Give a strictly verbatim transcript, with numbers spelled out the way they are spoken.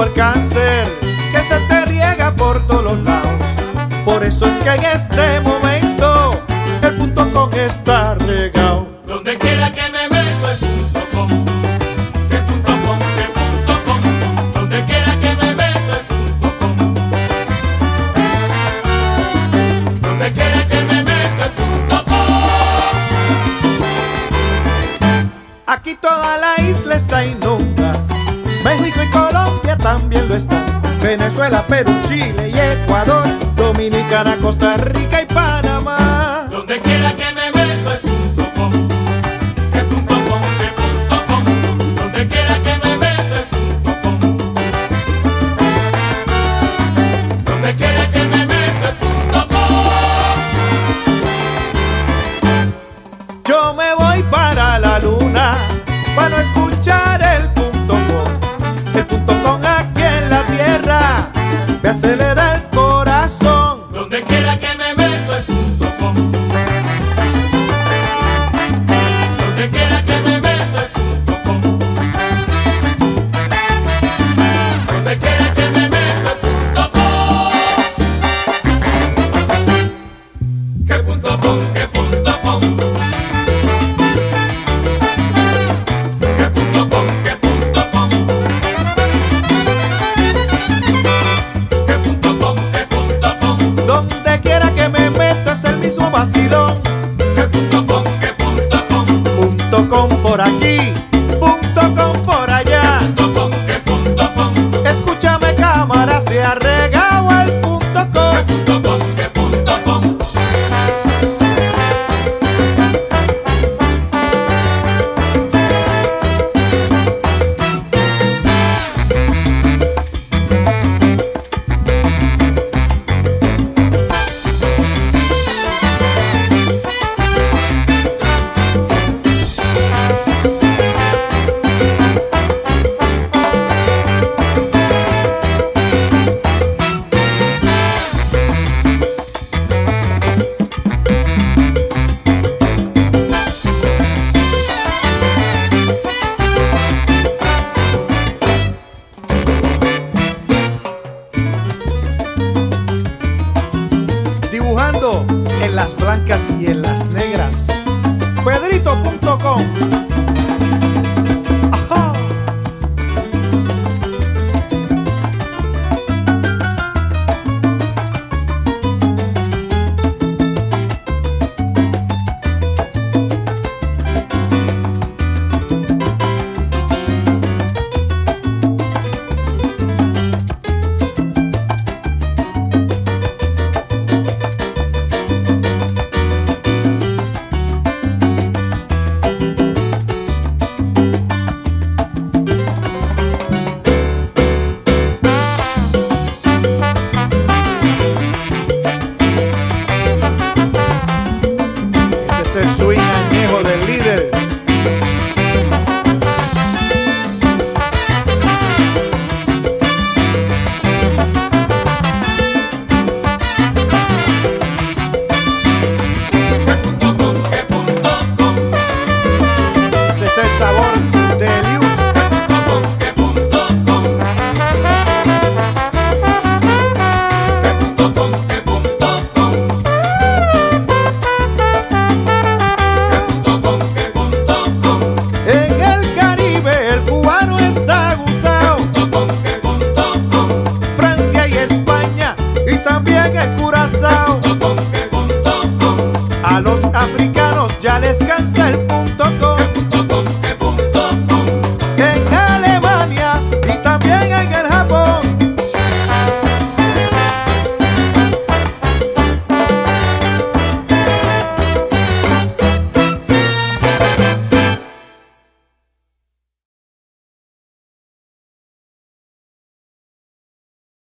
como el cáncer que se te riega por todos los lados. Por eso es que en este momento el punto com está regado. Donde quiera que me meto el punto com, que punto com, que punto com. Donde quiera que me meto el punto com. Donde quiera que me meto el punto com. Aquí toda la isla está inundada, México y Colombia también lo están, Venezuela, Perú, Chile y Ecuador, Dominicana, Costa Rica y Panamá. Donde quiera que me meto el punto com, que punto com, que punto com. Donde quiera que me meto el punto com. Donde quiera que me meto el punto com. Yo me voy para la luna para no escuchar el punto com. El punto com aquí en la tierra me acelera el